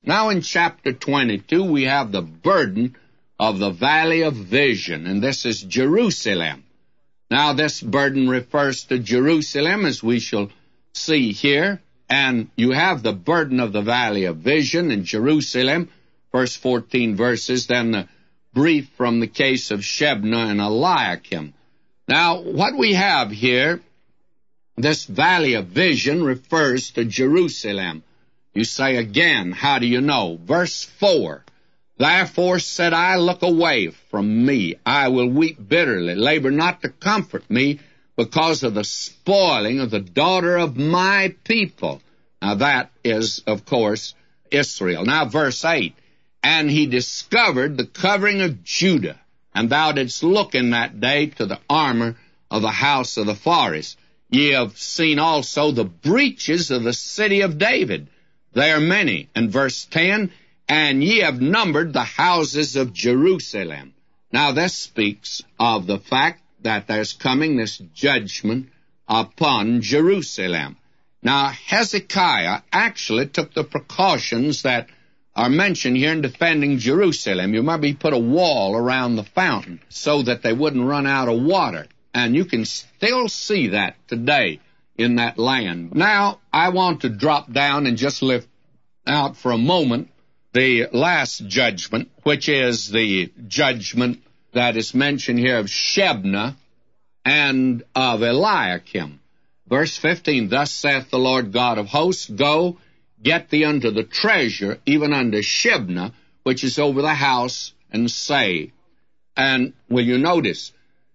Now in chapter 22, we have the burden of the Valley of Vision, and this is Jerusalem. Now this burden refers to Jerusalem, as we shall see here, and you have the burden of the Valley of Vision in Jerusalem, first 14 verses, then the brief from the case of Shebna and Eliakim. Now, what we have here, this Valley of Vision refers to Jerusalem. You say again, how do you know? Verse 4, Therefore said I, look away from me. I will weep bitterly, labor not to comfort me, because of the spoiling of the daughter of my people. Now that is, of course, Israel. Now verse 8, And he discovered the covering of Judah, and thou didst look in that day to the armor of the house of the forest. Ye have seen also the breaches of the city of David. They are many. And verse 10, And ye have numbered the houses of Jerusalem. Now this speaks of the fact that there's coming this judgment upon Jerusalem. Now Hezekiah actually took the precautions that are mentioned here in defending Jerusalem. You remember he put a wall around the fountain so that they wouldn't run out of water. And you can still see that today in that land. Now, I want to drop down and just lift out for a moment the last judgment, which is the judgment that is mentioned here of Shebna and of Eliakim. Verse 15, Thus saith the Lord God of hosts, Go, get thee unto the treasure, even unto Shebna, which is over the house, and say. And will you notice,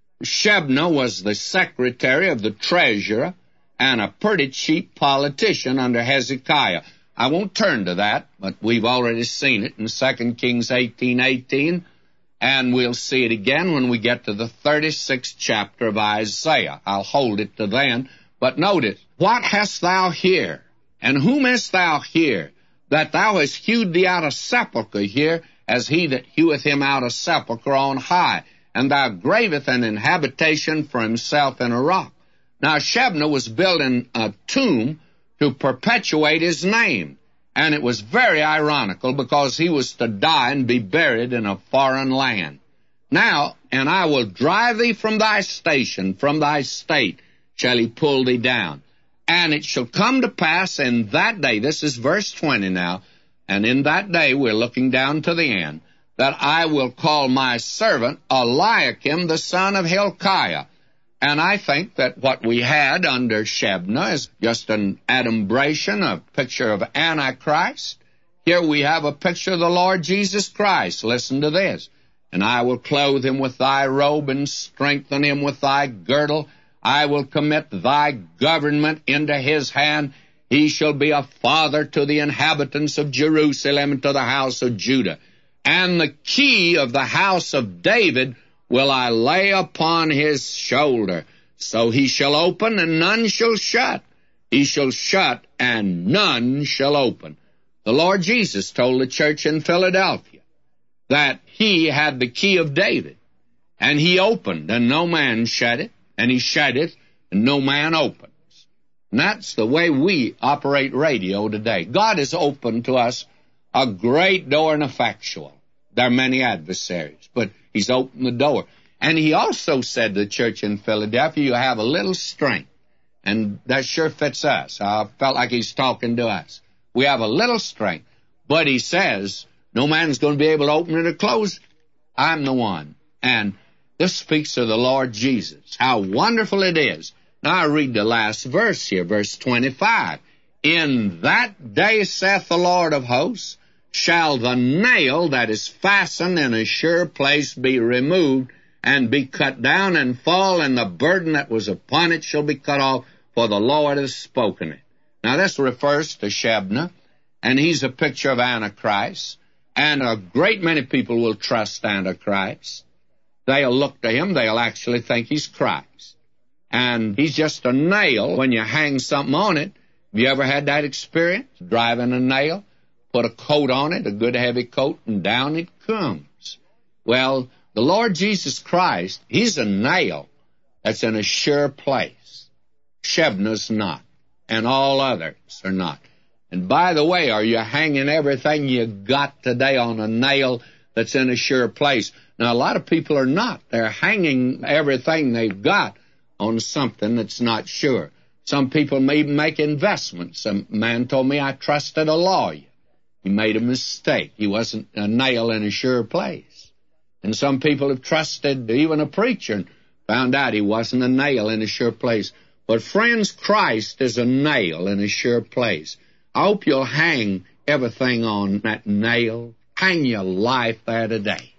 Shebna was the secretary of the treasurer and a pretty cheap politician under Hezekiah. I won't turn to that, but we've already seen it in 2 Kings 18:18, and we'll see it again when we get to the 36th chapter of Isaiah. I'll hold it to then. But notice, what hast thou here? And whom hast thou here, that thou hast hewed thee out a sepulchre here, as he that heweth him out a sepulchre on high? And thou graveth an habitation for himself in a rock. Now Shebna was building a tomb to perpetuate his name. And it was very ironical, because he was to die and be buried in a foreign land. Now, and I will drive thee from thy station, from thy state shall he pull thee down. And it shall come to pass in that day, this is verse 20 now, and in that day, we're looking down to the end, that I will call my servant Eliakim the son of Hilkiah. And I think that what we had under Shebna is just an adumbration, a picture of Antichrist. Here we have a picture of the Lord Jesus Christ. Listen to this. And I will clothe him with thy robe and strengthen him with thy girdle. I will commit thy government into his hand. He shall be a father to the inhabitants of Jerusalem and to the house of Judah. And the key of the house of David will I lay upon his shoulder. So he shall open, and none shall shut. He shall shut, and none shall open. The Lord Jesus told the church in Philadelphia that he had the key of David, and he opened, and no man shut it, and he shut it, and no man opens. And that's the way we operate radio today. God has opened to us a great door and effectual. There are many adversaries, but he's opened the door. And he also said to the church in Philadelphia, you have a little strength. And that sure fits us. I felt like he's talking to us. We have a little strength. But he says, no man's going to be able to open it or close it. I'm the one. And this speaks of the Lord Jesus. How wonderful it is. Now I read the last verse here, verse 25. In that day, saith the Lord of hosts, shall the nail that is fastened in a sure place be removed, and be cut down and fall, and the burden that was upon it shall be cut off, for the Lord has spoken it. Now this refers to Shebna, and he's a picture of Antichrist, and a great many people will trust Antichrist. They'll look to him, they'll actually think he's Christ. And he's just a nail when you hang something on it. Have you ever had that experience? Driving a nail? Put a coat on it, a good heavy coat, and down it comes. Well, the Lord Jesus Christ, he's a nail that's in a sure place. Shebna's not, and all others are not. And by the way, are you hanging everything you got today on a nail that's in a sure place? Now, a lot of people are not. They're hanging everything they've got on something that's not sure. Some people may even make investments. Some man told me I trusted a lawyer. He made a mistake. He wasn't a nail in a sure place. And some people have trusted even a preacher and found out he wasn't a nail in a sure place. But friends, Christ is a nail in a sure place. I hope you'll hang everything on that nail. Hang your life there today.